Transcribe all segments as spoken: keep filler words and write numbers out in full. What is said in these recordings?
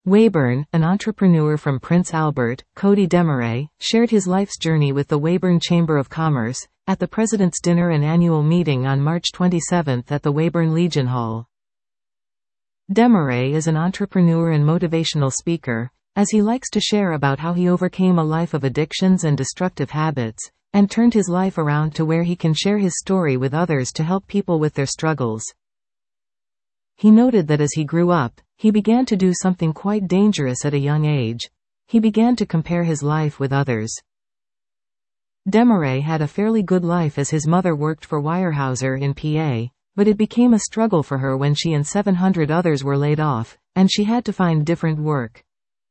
Weyburn, an entrepreneur from Prince Albert, Cody Desmarais, shared his life's journey with the Weyburn Chamber of Commerce at the President's Dinner and Annual Meeting on March twenty-seventh at the Weyburn Legion Hall. Desmarais is an entrepreneur and motivational speaker, as he likes to share about how he overcame a life of addictions and destructive habits, and turned his life around to where he can share his story with others to help people with their struggles. He noted that as he grew up, he began to do something quite dangerous at a young age. He began to compare his life with others. Desmarais had a fairly good life as his mother worked for Weyerhaeuser in P A, but it became a struggle for her when she and seven hundred others were laid off, and she had to find different work.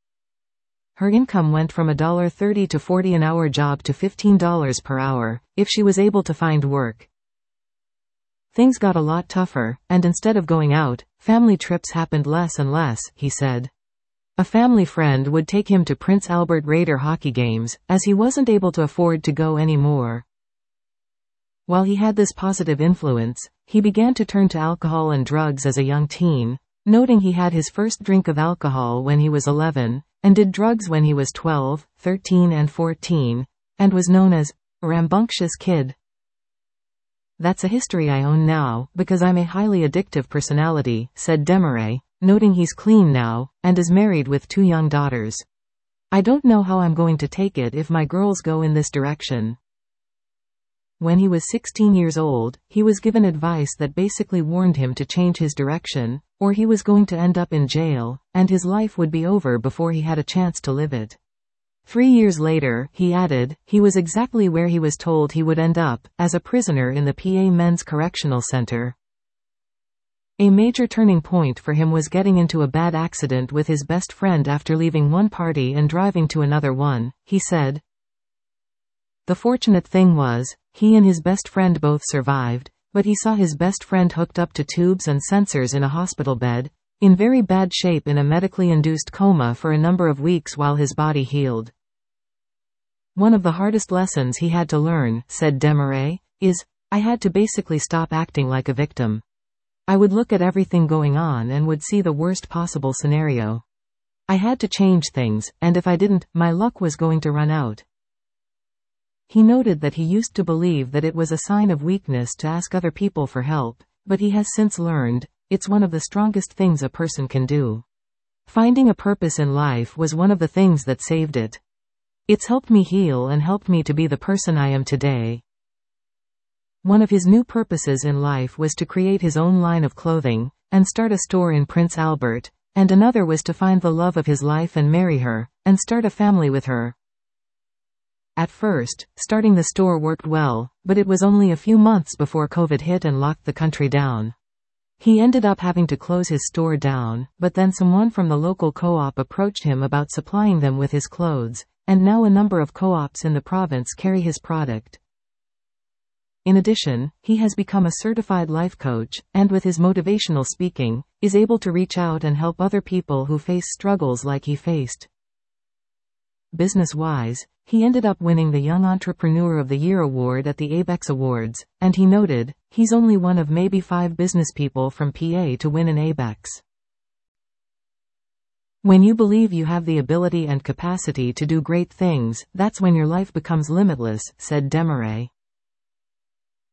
Her income went from one dollar thirty to forty an hour job to fifteen dollars per hour, if she was able to find work. Things got a lot tougher, and instead of going out, family trips happened less and less, he said. A family friend would take him to Prince Albert Raider hockey games, as he wasn't able to afford to go anymore. While he had this positive influence, he began to turn to alcohol and drugs as a young teen, noting he had his first drink of alcohol when he was eleven, and did drugs when he was twelve, thirteen and fourteen, and was known as a rambunctious kid. That's a history I own now, because I'm a highly addictive personality, said Desmarais, noting he's clean now, and is married with two young daughters. I don't know how I'm going to take it if my girls go in this direction. When he was sixteen years old, he was given advice that basically warned him to change his direction, or he was going to end up in jail, and his life would be over before he had a chance to live it. Three years later, he added, he was exactly where he was told he would end up, as a prisoner in the P A Men's Correctional Center. A major turning point for him was getting into a bad accident with his best friend after leaving one party and driving to another one, he said. The fortunate thing was, he and his best friend both survived, but he saw his best friend hooked up to tubes and sensors in a hospital bed, in very bad shape in a medically induced coma for a number of weeks while his body healed. One of the hardest lessons he had to learn, said Desmarais, is, I had to basically stop acting like a victim. I would look at everything going on and would see the worst possible scenario. I had to change things, and if I didn't, my luck was going to run out. He noted that he used to believe that it was a sign of weakness to ask other people for help, but he has since learned, it's one of the strongest things a person can do. Finding a purpose in life was one of the things that saved it. It's helped me heal and helped me to be the person I am today. One of his new purposes in life was to create his own line of clothing, and start a store in Prince Albert, and another was to find the love of his life and marry her, and start a family with her. At first, starting the store worked well, but it was only a few months before COVID hit and locked the country down. He ended up having to close his store down, but then someone from the local co-op approached him about supplying them with his clothes, and now a number of co-ops in the province carry his product. In addition, he has become a certified life coach, and with his motivational speaking, is able to reach out and help other people who face struggles like he faced. Business-wise, he ended up winning the Young Entrepreneur of the Year award at the ABEX Awards, and he noted, he's only one of maybe five businesspeople from P A to win an ABEX. When you believe you have the ability and capacity to do great things, that's when your life becomes limitless, said Desmarais.